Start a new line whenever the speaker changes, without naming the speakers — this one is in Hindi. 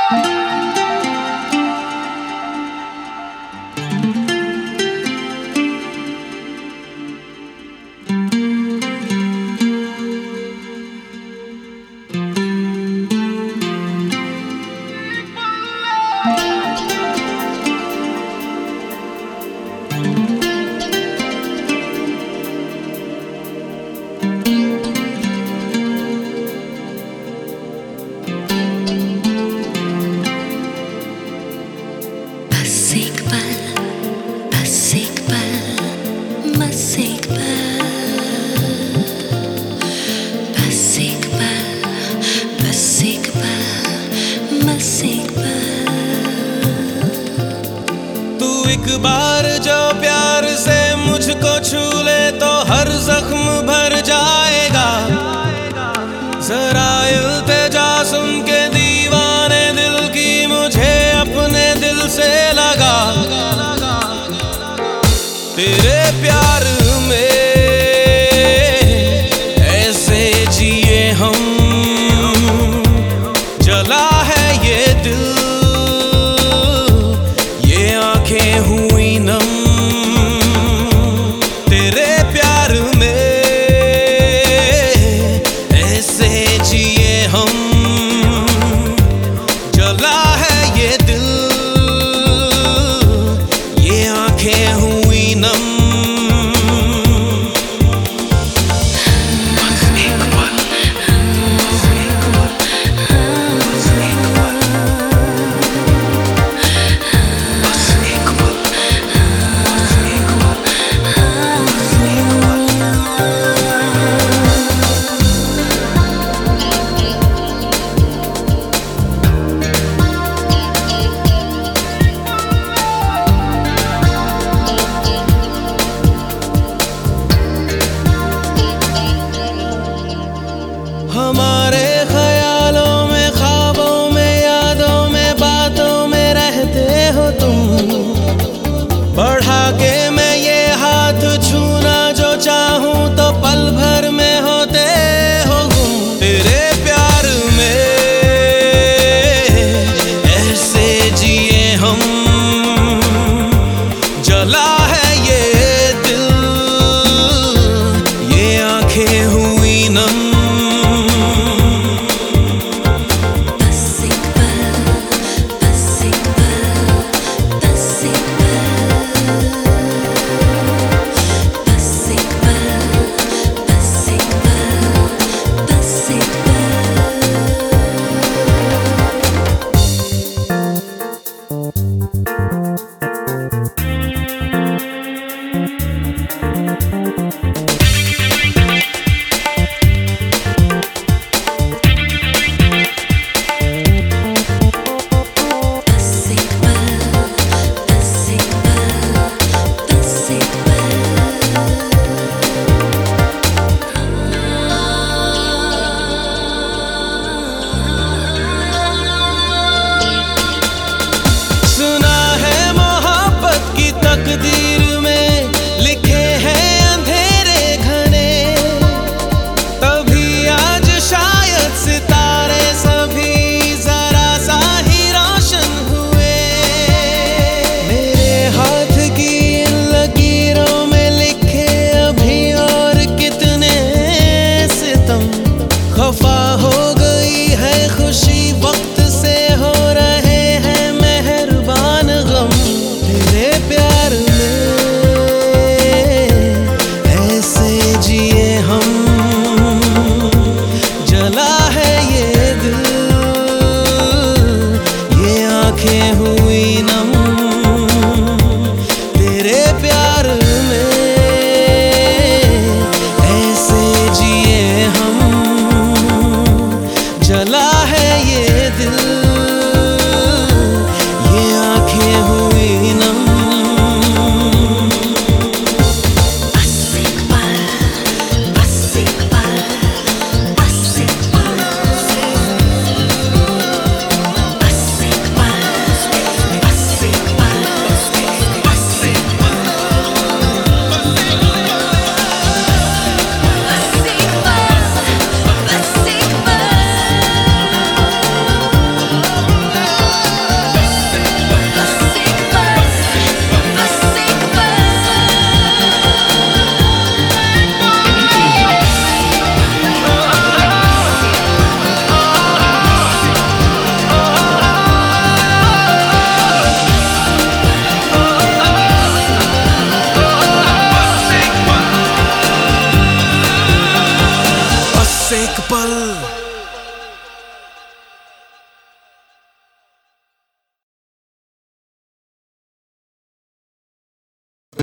एक बार जो प्यार से मुझको छू ले तो हर जख्म भर जाएगा। जरा इल्तिजा सुन के दीवाने दिल की मुझे अपने दिल से लगा। तेरे प्यार में ऐसे जिए हम, जला है ये दिल, ये आंखें हुई नम। तेरे प्यार में ऐसे जिए हम, जला है ये दिल, ये आंखें हुई नम। हमारे ख्यालों में, ख्वाबों में, यादों में, बातों में रहते हो तुम। बढ़ा के मैं ये हाथ छूना जो चाहूं तो पल भर में होते हो गुम। तेरे प्यार में ऐसे जिए हम, जला है ये दिल, ये आंखें हुई नम। तकदीर में लिखे हैं अंधेरे घने, तभी आज शायद सितारे सभी जरा सा ही रोशन हुए। मेरे हाथ की इन लकीरों में लिखे अभी और कितने सितम। खफा हो गई है खुशी, वक्त से हो रहे हैं मेहरबान गम। तेरे प्यार में ऐसे जिए हम, जला है ये दिल, ये आंखें हुई नम। तेरे प्यार में ऐसे जिए हम, जला है ये दिल, ये आंखें हुई नम। एक पल